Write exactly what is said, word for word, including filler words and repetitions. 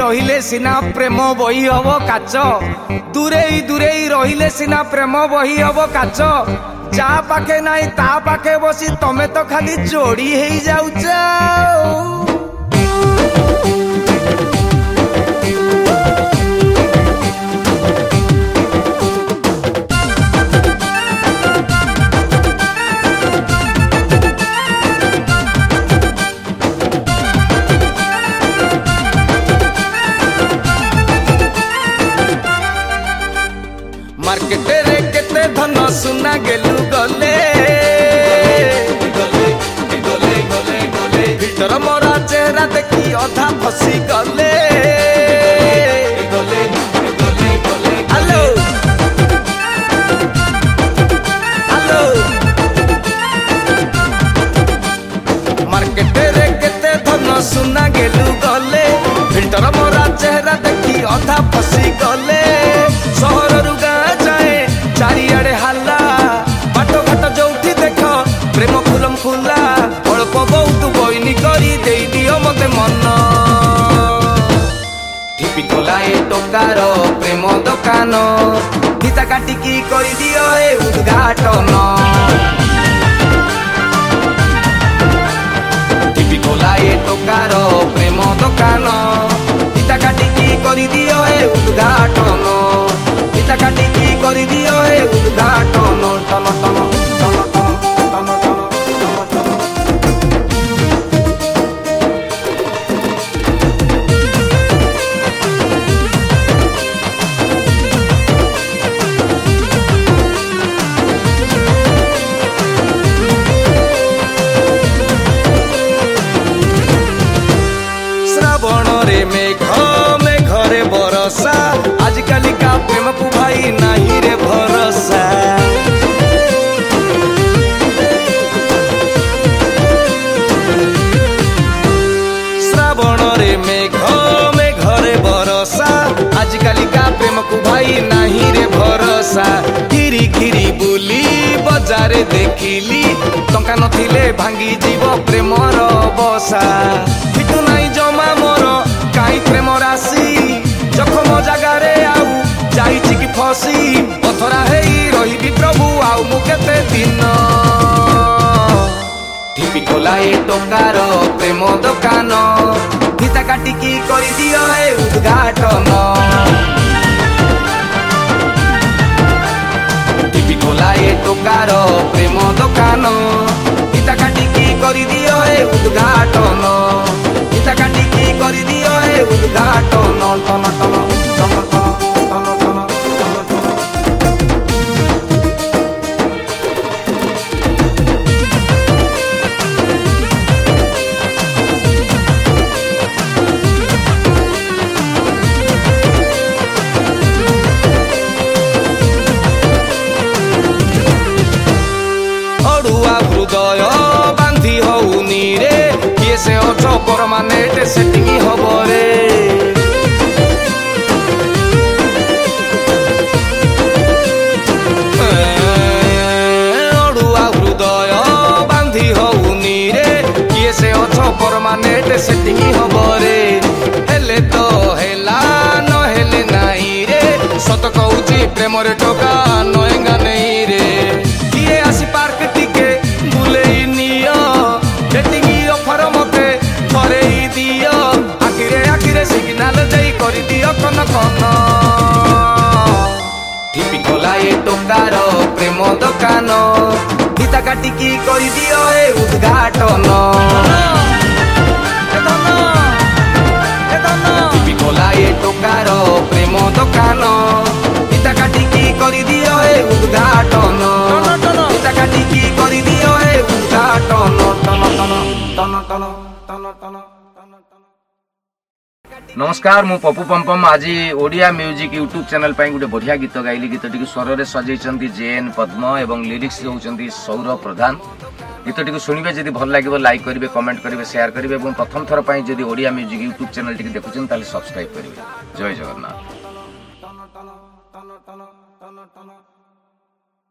रहिले सिना प्रेम बही हब काच दूरे दूरे रहिले सिना प्रेम बही हब काच जा पाखे नाई ता पाखे बसी तमे तो खाली जोड़ी हेई जाउछ। मार्केट रे केते धन सुना गेलु गले भीतर मोरा चेहरा देखी अधा फसी गले। हेलो हेलो मार्केट रे केते धन सुना गेलु गले भीतर मोरा चेहरा देखी अधा फसी गले। सहर चारिआडे हल्ला बाट घाट जोठी देख प्रेम खुलम खुला अल्प बहुत बईनी करी दे दियो मते मन टिपी खोला ए टोकार प्रेम दुकान फीता काटिकी करी दियो ए उद्घाटन। टिपी खोला ए टोकार प्रेम दुकान फीता काटिकी करी दियो ए उद्घाटन। फीता काटिकी करी दियो ए उद्घाटन। टन टन टन टन टन टन। श्रावण रे मेघ मेघरे बरसा आजकल का प्रेम को भाई नहीं रे भरोसा। श्रावण रे मेघ मेघरे बरसा आजकल का प्रेम को भाई नहीं रे भरोसा। घिरी घिरी बुली बजारे देखिली टंका नथिले भांगी जीव प्रेमर बसा। फिटू नहीं जमा मोर काई प्रेम राशि जखम जगारे आउ जाइछि कि फसी पथरा हेई रही प्रभु आउ मु केते दिन। टिपी खोला ए टोकार प्रेम दुकान फीता काटिकी करी दियो ए उद्घाटन। टिपी खोला ए टोकार प्रेम दुकान फीता काटिकी करी दियो ए उद्घाटन। फीता काटिकी करी दियो ए उद्घाटन। टन टन टन टन। हृदय बांधी हौनी रे किए से अछ परमानेंट सेटिंग हब रे। अड़ुआ हृदय बांधी हौनी रे किए से अछ परमानेंट सेटिंग हब रे। हेले तो हेला न हेले नाही रे सत कहूची प्रेम रे टोका नएंगा नहीं रे। किए आसी पार्क टिके बुलेई नियो डेटिंग ऑफर मते थरे दियो आखिरे आखिरे सिग्नल जाई करी दियो कन कन। टिपी खोला ए टोकार प्रेम दुकान फीता काटिकी करी दियो ए उद्घाटन। टिपी खोला ए टोकार प्रेम दुकान फीता काटिकी करी दियो ए उद्घाटन। फीता काटिकी करी दियो ए उद्घाटन। टन टन टन टन टन टन। नमस्कार मु पप्पू पम्पम आज ओडिया म्यूजिक यूट्यूब चैनल पर गोटे बढ़िया गीत गाइली। गीतटी स्वर सजाई जेएन पद्म एवं लिरिक्स होती सौरभ प्रधान। गीतटी शुणवे जब भल लगे लाइक करेंगे कमेंट करेंगे शेयर करेंगे और प्रथम थर पर जब ओडिया म्यूजिक यूट्यूब चैनल देखुं सब्सक्राइब करेंगे। जय जगन्नाथ।